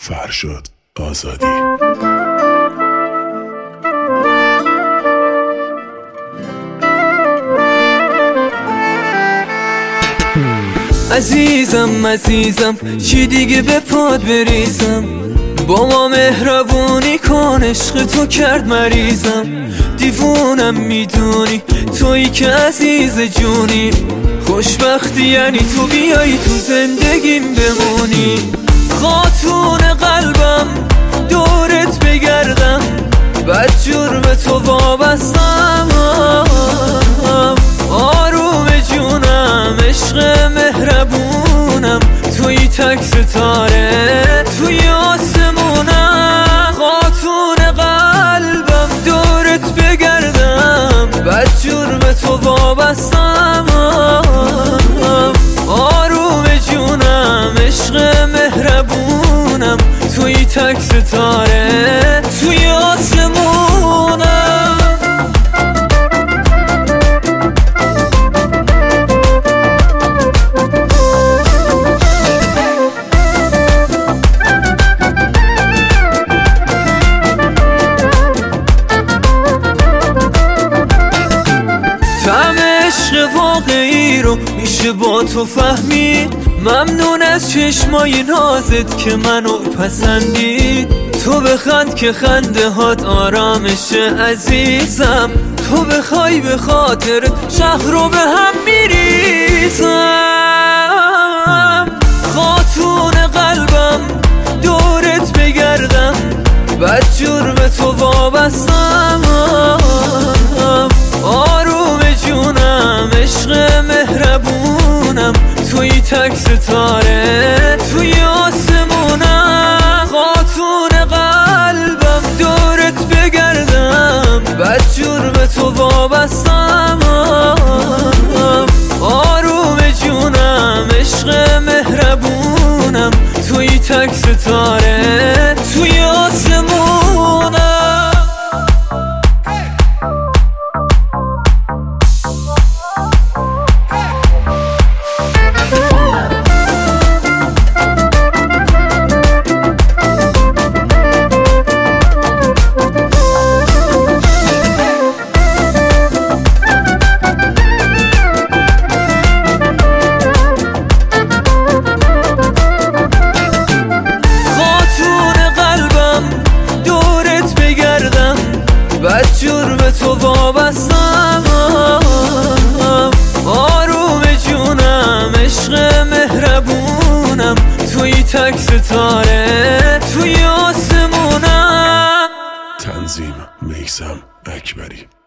فرشاد آزادی. عزیزم چی دیگه به پاد بریزم، با ما مهربونی کن، عشق تو کرد مریضم. دیوونم میدونی تویی که عزیز جونی، خوشبختی یعنی تو بیایی تو زندگیم بمونی. خاتون قلبم دورت بگردم، بدجور به تو وابستم. آروم جونم عشق مهربونم، توی تک ستاره توی آسمونم. خاتون قلبم دورت بگردم، بدجور به تو وابستم. آروم جونم عشق مهربونم، توی تک ستاره توی آسمونم. عشق واقعی رو میشه با تو فهمید. ممنون از چشمای نازت که منو پسندید. تو بخند که خنده هات آرامشه عزیزم، تو بخوای به خاطر شهر رو به هم میریزم. خاتون قلبم دورت بگردم، بدجور به تو وابستم. آروم جونم عشق مهربونم، توی تک ستاره توی آسمونم. خاتون قلبم دورت بگردم، بدجور به تو وابستم. آروم جونم عشق مهربونم، توی تک ستاره توی آسمونم. بدجور به تو وابستم. آروم جونم عشق مهربونم، توی تک ستاره توی آسمونم. تنظیم میثم اکبری.